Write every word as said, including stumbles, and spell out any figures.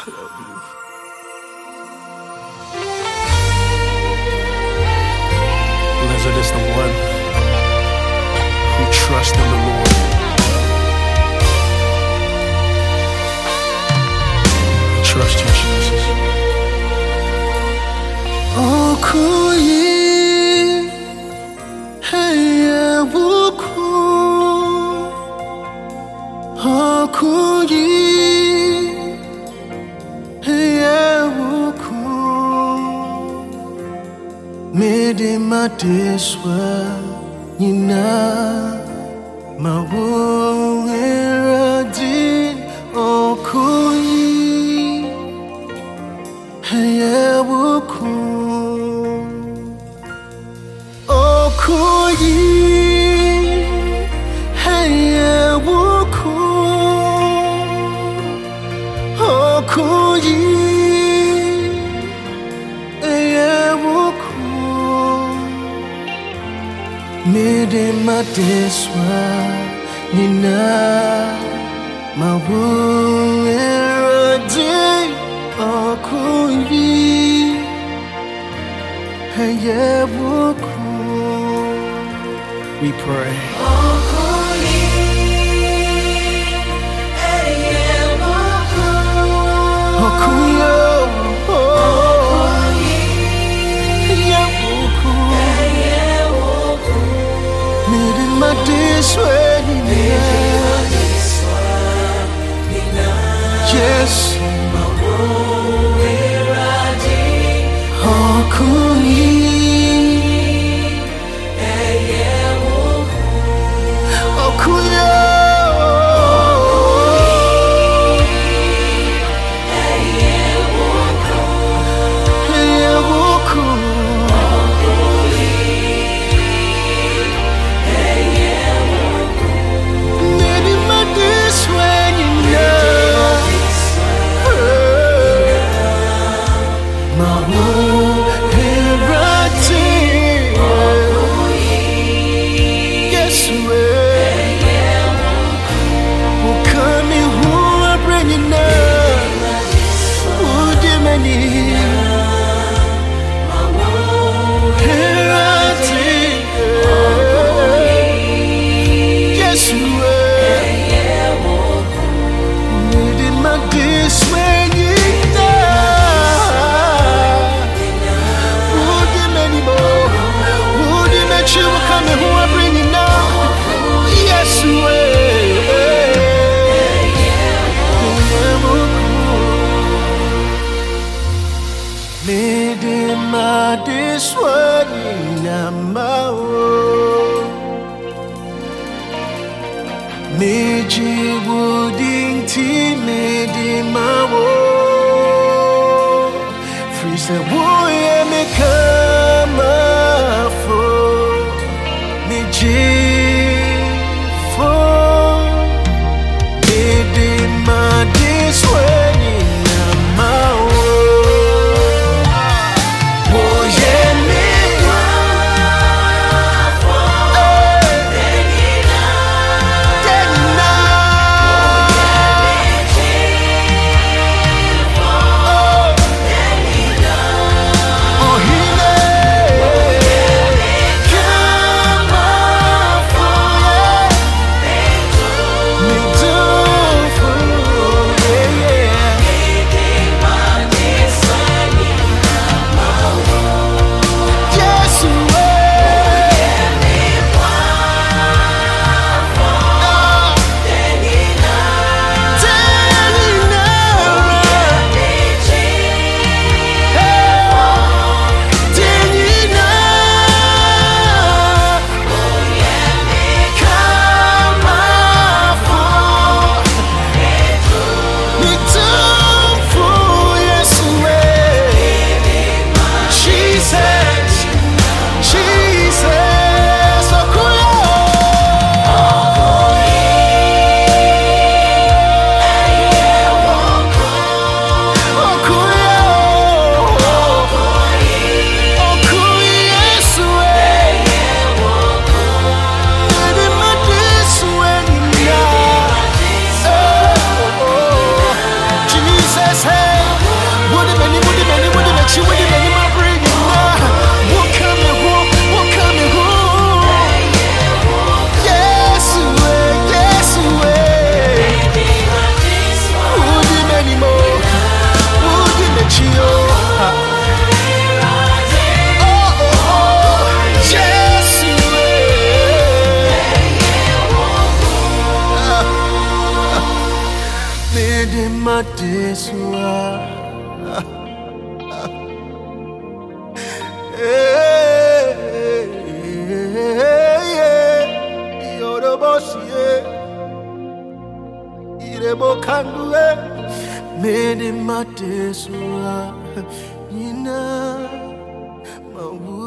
Blessed is the one who trusts in the Lord. I trust you, Jesus. Oh, kuyi, hey, wuku. Oh, kuyi, hey, wuku. Mede mateswa, nina, mawueradi. Oh, kuyi, hey, wuku. Oh, kuyi, hey, wuku. Oh, kuyi, hey, wuku. Mede mateswa, nina, mawueradi. Oh, kuyi, hey, wuku. We pray. Yes. Oh, kuyi. Oh, kuyi. Meji wooding tea, made my war. Freeze the boy, me come for Meji for made my this way. Madesua. Hey, Yorobosie, Irebo Kandue, Mede Madesua, Nina, Mawu.